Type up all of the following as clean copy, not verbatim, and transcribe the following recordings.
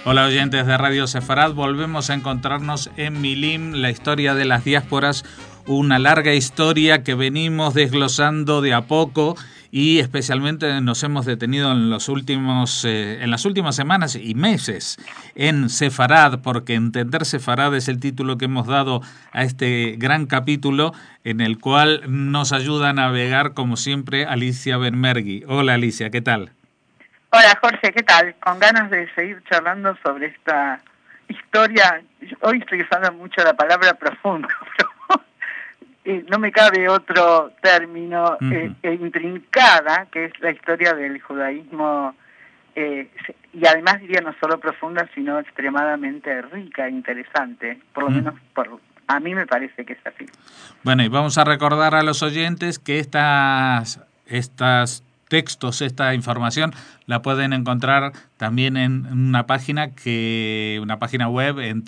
Hola oyentes de Radio Sefarad, volvemos a encontrarnos en Milim, la historia de las diásporas, una larga historia que venimos desglosando de a poco y especialmente nos hemos detenido en las últimas semanas y meses en Sefarad, porque Entender Sefarad es el título que hemos dado a este gran capítulo en el cual nos ayuda a navegar como siempre Alicia Benmergui. Hola Alicia, ¿qué tal? Hola Jorge, ¿qué tal? Con ganas de seguir charlando sobre esta historia. Hoy estoy usando mucho la palabra profundo, pero no me cabe otro término, intrincada, que es la historia del judaísmo, y además diría no solo profunda, sino extremadamente rica e interesante, por lo menos a mí me parece que es así. Bueno, y vamos a recordar a los oyentes que estas textos, esta información la pueden encontrar también en una página web en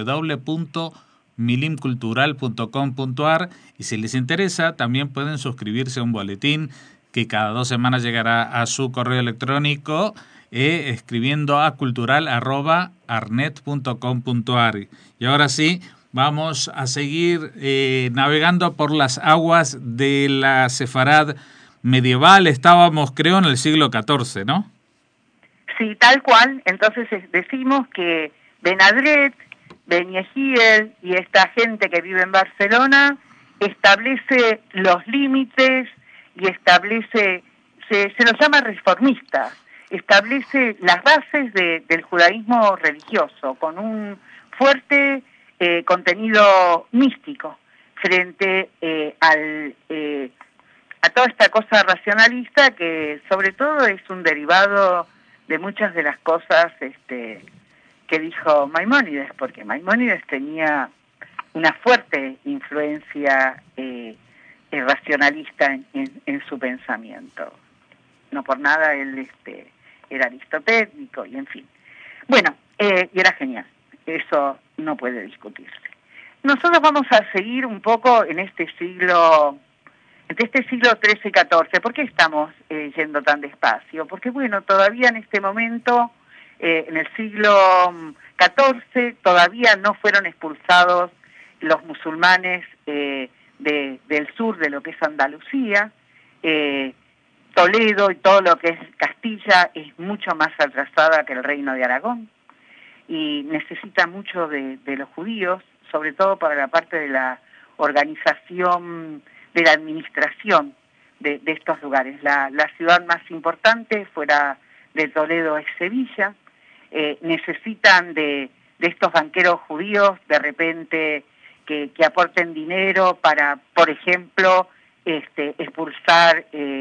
www.milimcultural.com.ar, y si les interesa también pueden suscribirse a un boletín que cada 2 semanas llegará a su correo electrónico escribiendo a cultural@arnet.com.ar. Y ahora sí, vamos a seguir navegando por las aguas de la Sefarad medieval. Estábamos, creo, en el siglo XIV, ¿no? Sí, tal cual. Entonces decimos que Benadret, Ben Yehiel y esta gente que vive en Barcelona establece los límites y establece, se los llama reformistas, establece las bases del judaísmo religioso con un fuerte contenido místico frente a toda esta cosa racionalista que sobre todo es un derivado de muchas de las cosas que dijo Maimónides, porque Maimónides tenía una fuerte influencia racionalista en su pensamiento. No por nada él era aristotélico y en fin. Bueno, y era genial, eso no puede discutirse. Nosotros vamos a seguir un poco en este siglo XIII y XIV. ¿Por qué estamos yendo tan despacio? Porque, bueno, todavía en este momento, en el siglo XIV, todavía no fueron expulsados los musulmanes del sur de lo que es Andalucía. Toledo y todo lo que es Castilla es mucho más atrasada que el Reino de Aragón y necesita mucho de los judíos, sobre todo para la parte de la organización de la administración de estos lugares. La ciudad más importante fuera de Toledo es Sevilla. Necesitan de estos banqueros judíos de repente que aporten dinero para, por ejemplo, expulsar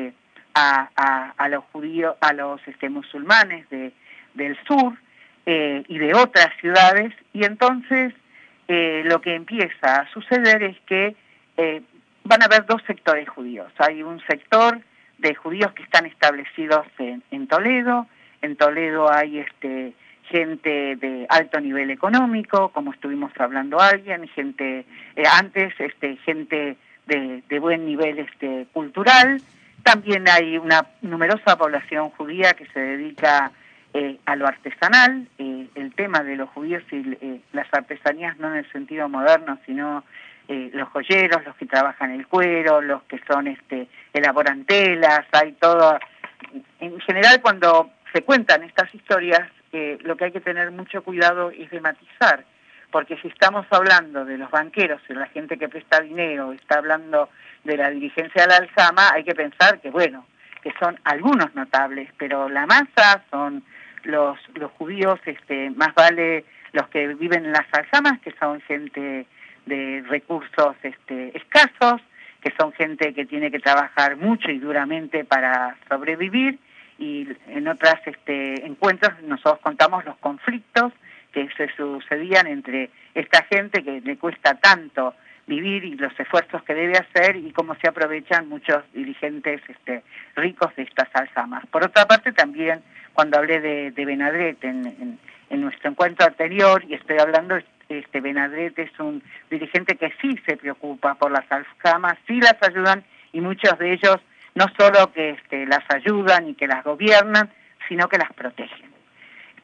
a los judíos, a los musulmanes del sur y de otras ciudades, y entonces lo que empieza a suceder es que van a haber dos sectores judíos. Hay un sector de judíos que están establecidos en Toledo. En Toledo hay gente de alto nivel económico, como estuvimos hablando gente gente de buen nivel cultural. También hay una numerosa población judía que se dedica a lo artesanal. El tema de los judíos y las artesanías no en el sentido moderno, sino los joyeros, los que trabajan el cuero, los que son elaboran telas, hay todo. En general, cuando se cuentan estas historias, lo que hay que tener mucho cuidado es de matizar, porque si estamos hablando de los banqueros y la gente que presta dinero, está hablando de la dirigencia de la aljama, hay que pensar que que son algunos notables, pero la masa son los judíos, más vale los que viven en las aljamas, que son gente de recursos escasos, que son gente que tiene que trabajar mucho y duramente para sobrevivir, y en otros encuentros nosotros contamos los conflictos que se sucedían entre esta gente que le cuesta tanto vivir y los esfuerzos que debe hacer y cómo se aprovechan muchos dirigentes ricos de estas aljamas. Por otra parte, también cuando hablé de Benadret en nuestro encuentro anterior, y estoy hablando, Benadret es un dirigente que sí se preocupa por las aljamas, sí las ayudan, y muchos de ellos no solo que las ayudan y que las gobiernan, sino que las protegen.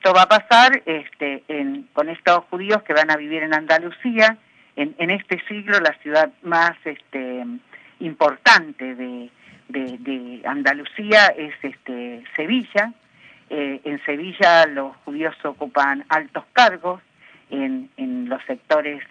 esto va a pasar con estos judíos que van a vivir en Andalucía, en este siglo la ciudad más importante de Andalucía es Sevilla. En Sevilla los judíos ocupan altos cargos en los sectores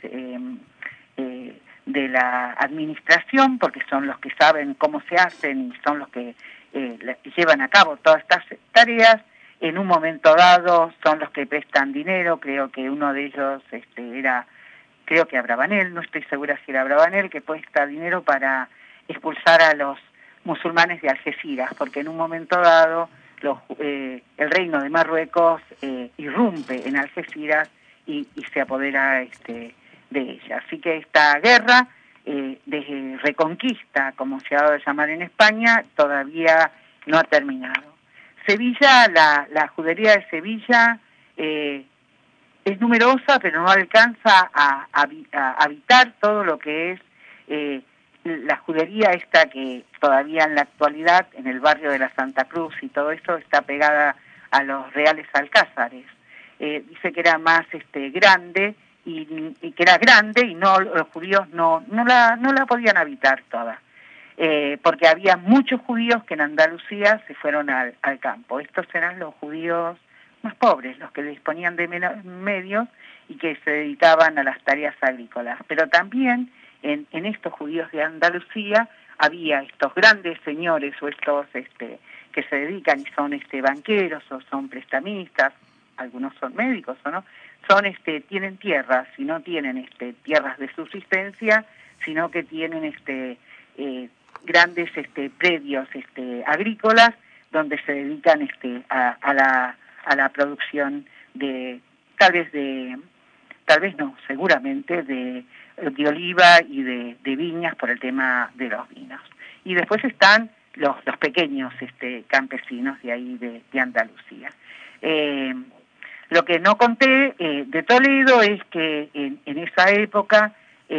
de la administración, porque son los que saben cómo se hacen y son los que llevan a cabo todas estas tareas. En un momento dado son los que prestan dinero, creo que uno de ellos creo que Abravanel, no estoy segura si era Abravanel, que presta dinero para expulsar a los musulmanes de Algeciras, porque en un momento dado el reino de Marruecos irrumpe en Algeciras y se apodera de ella. Así que esta guerra de reconquista, como se ha dado de llamar en España, todavía no ha terminado. Sevilla, la judería de Sevilla es numerosa, pero no alcanza a habitar todo lo que es la judería esta que todavía en la actualidad, en el barrio de la Santa Cruz y todo eso, está pegada a los Reales Alcázares. Dice que era más grande y que era grande y no los judíos no la podían habitar toda. Porque había muchos judíos que en Andalucía se fueron al campo. Estos eran los judíos más pobres, los que disponían de menos medios y que se dedicaban a las tareas agrícolas. Pero también en estos judíos de Andalucía había estos grandes señores o estos que se dedican y son banqueros o son prestamistas, algunos son médicos o no, tienen tierras y no tienen tierras de subsistencia, sino que tienen grandes predios agrícolas donde se dedican a la producción seguramente de oliva y de viñas por el tema de los vinos. Y después están los pequeños campesinos de ahí de Andalucía. Lo que no conté de Toledo es que en esa época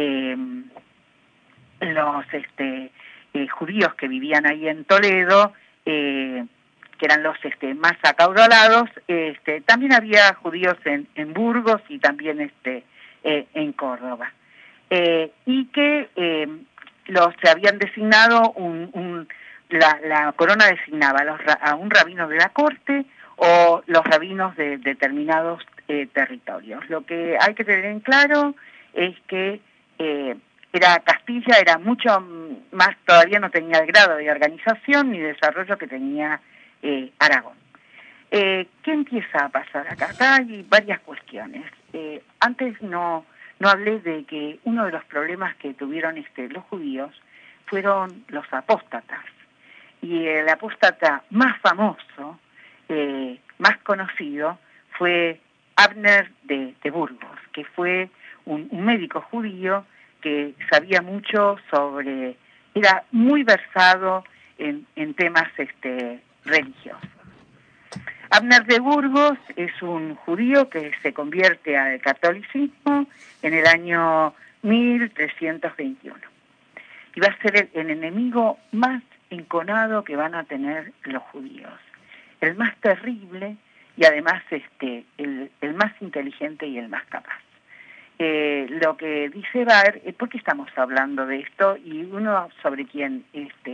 los judíos que vivían ahí en Toledo, que eran los más acaudalados, también había judíos en Burgos y también en Córdoba, y que se habían designado la corona designaba a un rabino de la corte o los rabinos de determinados territorios. Lo que hay que tener en claro es que Castilla era mucho más, todavía no tenía el grado de organización ni desarrollo que tenía Aragón. ¿Qué empieza a pasar acá? Acá hay varias cuestiones. Antes no hablé de que uno de los problemas que tuvieron los judíos fueron los apóstatas. Y el apóstata más famoso, más conocido, fue Abner de Burgos, que fue un médico judío que sabía mucho era muy versado en temas religiosos. Abner de Burgos es un judío que se convierte al catolicismo en el año 1321. Y va a ser el enemigo más enconado que van a tener los judíos. El más terrible y además el más inteligente y el más capaz. Lo que dice Baer, ¿por qué estamos hablando de esto? Y uno sobre quien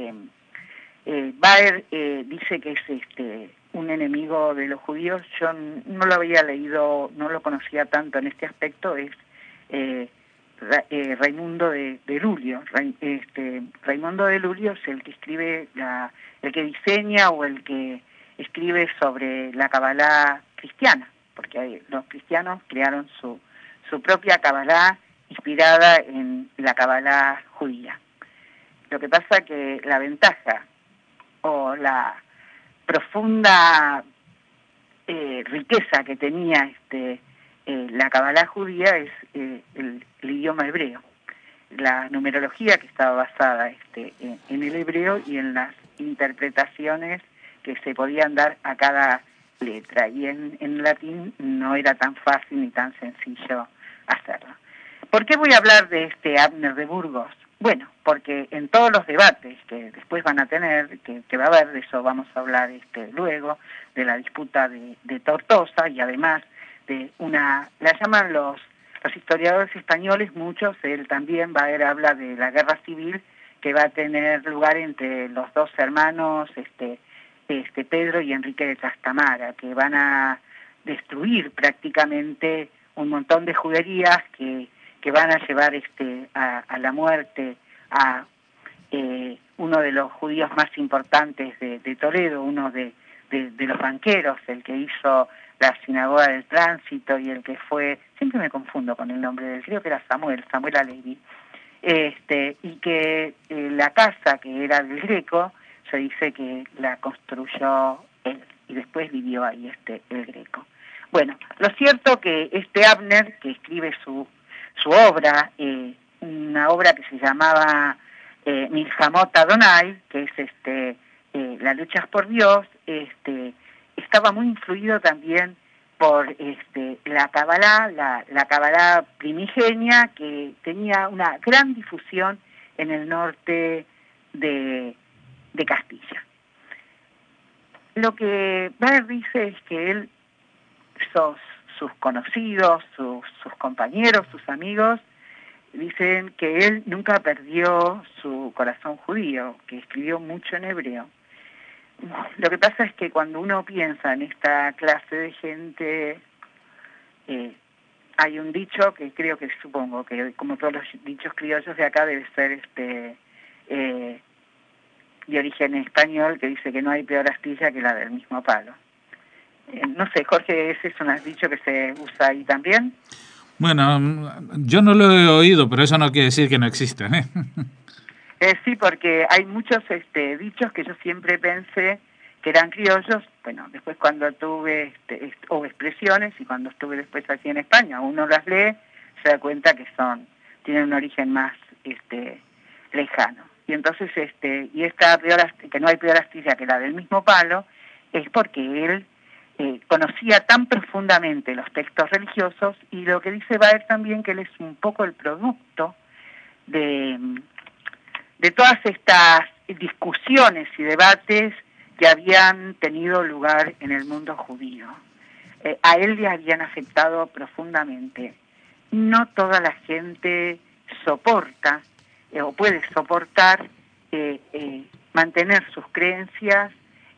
Baer dice que es un enemigo de los judíos. Yo no lo había leído, no lo conocía tanto en este aspecto, es Raimundo de Lulio. Raimundo de Lulio es el que escribe, el que diseña o el que escribe sobre la Cabalá cristiana, porque los cristianos crearon su propia Cabalá inspirada en la Cabalá judía. Lo que pasa que la ventaja o la profunda riqueza que tenía la Cabalá judía es el idioma hebreo, la numerología que estaba basada en el hebreo y en las interpretaciones que se podían dar a cada letra, y en latín no era tan fácil ni tan sencillo hacerlo. ¿Por qué voy a hablar de Abner de Burgos? Bueno, porque en todos los debates que después van a tener, que va a haber, de eso vamos a hablar luego, de la disputa de Tortosa, y además de la llaman los historiadores españoles, muchos, él también habla de la guerra civil que va a tener lugar entre los dos hermanos, Pedro y Enrique de Trastamara, que van a destruir prácticamente un montón de juderías que van a llevar a la muerte a uno de los judíos más importantes de Toledo, uno de los banqueros, el que hizo la sinagoga del tránsito y el que fue, siempre me confundo con el nombre de él, creo que era Samuel Alevi, y que la casa que era del Greco, se dice que la construyó él y después vivió ahí el Greco. Bueno, lo cierto que Abner, que escribe su obra, una obra que se llamaba Milhamot Adonai, que es la lucha por Dios, estaba muy influido también por la Kabbalah primigenia, que tenía una gran difusión en el norte de Castilla. Lo que Baer dice es que sus conocidos, sus compañeros, sus amigos, dicen que él nunca perdió su corazón judío, que escribió mucho en hebreo. Lo que pasa es que cuando uno piensa en esta clase de gente, hay un dicho que supongo que como todos los dichos criollos de acá debe ser de origen español, que dice que no hay peor astilla que la del mismo palo. No sé, Jorge, ¿ese es un dicho que se usa ahí también? Bueno, yo no lo he oído, pero eso no quiere decir que no existan, ¿eh? Sí, porque hay muchos dichos que yo siempre pensé que eran criollos. Bueno, después cuando tuve, o expresiones, y cuando estuve después aquí en España, uno las lee, se da cuenta que tienen un origen más lejano. Y entonces, y esta que no hay peor astilla que la del mismo palo, es porque él conocía tan profundamente los textos religiosos, y lo que dice Baer también, que él es un poco el producto de todas estas discusiones y debates que habían tenido lugar en el mundo judío. A él le habían afectado profundamente. No toda la gente soporta o puede soportar mantener sus creencias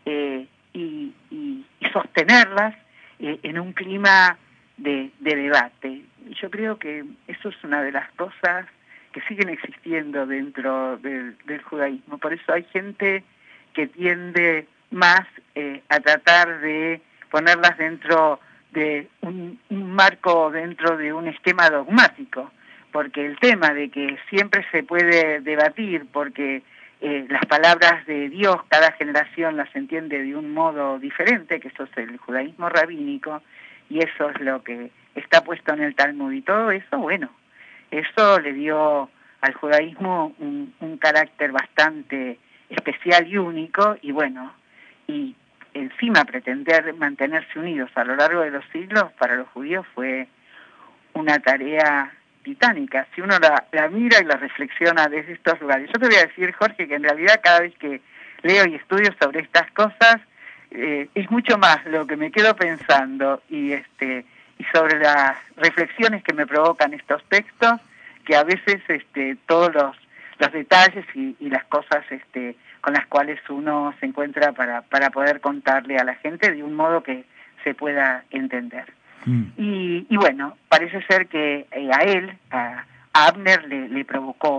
y sostenerlas en un clima de debate. Yo creo que eso es una de las cosas que siguen existiendo dentro del judaísmo. Por eso hay gente que tiende más a tratar de ponerlas dentro de un marco, dentro de un esquema dogmático, porque el tema de que siempre se puede debatir, porque las palabras de Dios, cada generación las entiende de un modo diferente, que eso es el judaísmo rabínico, y eso es lo que está puesto en el Talmud, y todo eso, bueno, eso le dio al judaísmo un carácter bastante especial y único, y bueno, y encima pretender mantenerse unidos a lo largo de los siglos, para los judíos fue una tarea titánica, si uno la mira y la reflexiona desde estos lugares. Yo te voy a decir, Jorge, que en realidad cada vez que leo y estudio sobre estas cosas, es mucho más lo que me quedo pensando y sobre las reflexiones que me provocan estos textos, que a veces todos los detalles y las cosas con las cuales uno se encuentra para poder contarle a la gente de un modo que se pueda entender. Y bueno, parece ser que a Abner le provocó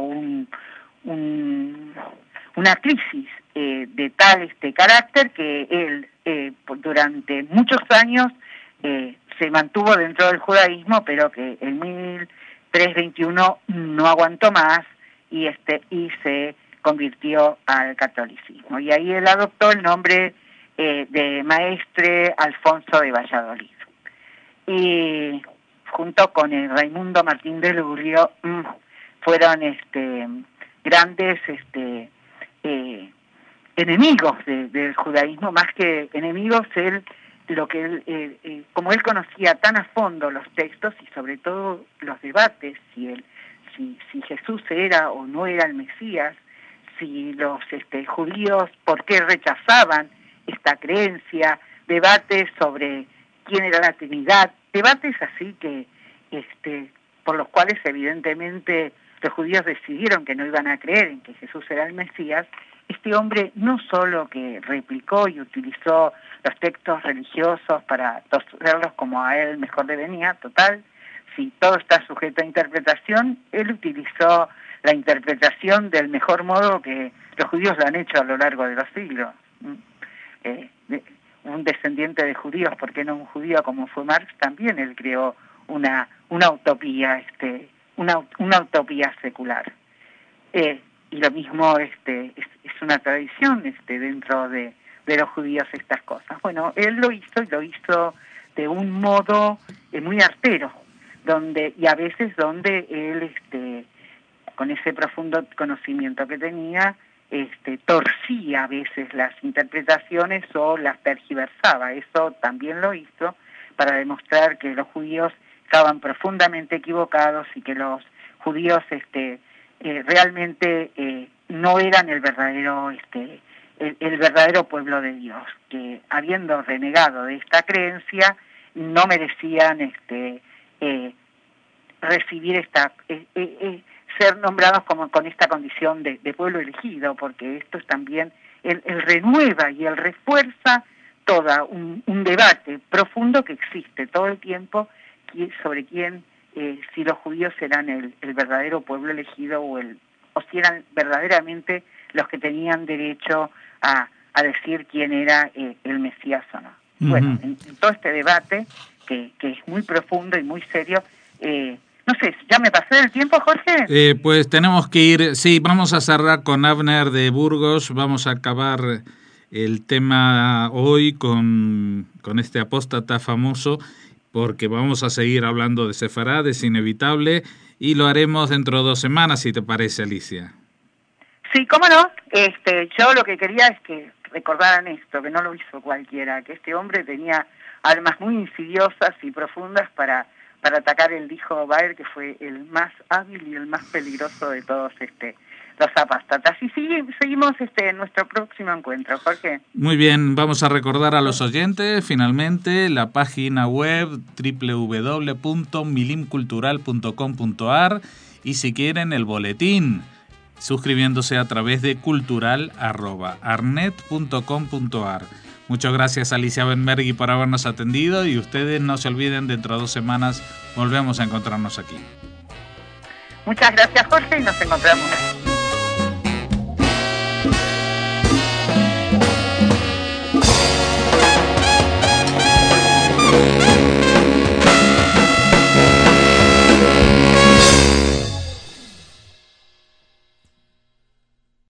una crisis de tal carácter que él durante muchos años se mantuvo dentro del judaísmo, pero que en 1321 no aguantó más y se convirtió al catolicismo. Y ahí él adoptó el nombre de Maestre Alfonso de Valladolid. Y junto con el Raimundo Martín de Lurio fueron grandes enemigos del judaísmo, más que enemigos. Como él conocía tan a fondo los textos y sobre todo los debates, si si Jesús era o no era el Mesías, si los judíos, por qué rechazaban esta creencia, debates sobre quién era la Trinidad, debates así que por los cuales evidentemente los judíos decidieron que no iban a creer en que Jesús era el Mesías. Este hombre no solo que replicó y utilizó los textos religiosos para torcerlos como a él mejor le venía, total, si todo está sujeto a interpretación, él utilizó la interpretación del mejor modo que los judíos lo han hecho a lo largo de los siglos. Un descendiente de judíos, ¿por qué no un judío como fue Marx? También él creó una utopía, una utopía secular. Y lo mismo es una tradición dentro de los judíos estas cosas. Bueno, él lo hizo de un modo muy artero, y a veces donde él con ese profundo conocimiento que tenía, torcía a veces las interpretaciones o las tergiversaba. Eso también lo hizo para demostrar que los judíos estaban profundamente equivocados y que los judíos realmente no eran el verdadero pueblo de Dios, que habiendo renegado de esta creencia no merecían recibir ser nombrados como con esta condición de pueblo elegido, porque esto es también él renueva y él refuerza todo un debate profundo que existe todo el tiempo sobre quién, si los judíos eran el verdadero pueblo elegido o si eran verdaderamente los que tenían derecho a decir quién era el Mesías o no. Uh-huh. Bueno, en todo este debate que es muy profundo y muy serio, no sé, ¿ya me pasé del tiempo, Jorge? Pues tenemos que ir, sí, vamos a cerrar con Abner de Burgos, vamos a acabar el tema hoy con este apóstata famoso, porque vamos a seguir hablando de Sefarad, es inevitable, y lo haremos dentro de 2 semanas, si te parece, Alicia. Sí, cómo no. Yo lo que quería es que recordaran esto, que no lo hizo cualquiera, que este hombre tenía armas muy insidiosas y profundas para atacar el hijo Baer, que fue el más hábil y el más peligroso de todos los apóstatas. Y seguimos en nuestro próximo encuentro, Jorge. Muy bien, vamos a recordar a los oyentes finalmente la página web www.milimcultural.com.ar y si quieren el boletín, suscribiéndose a través de cultural@arnet.com.ar. Muchas gracias, Alicia Benmergui, por habernos atendido, y ustedes no se olviden, dentro de 2 semanas volvemos a encontrarnos aquí. Muchas gracias, Jorge, y nos encontramos.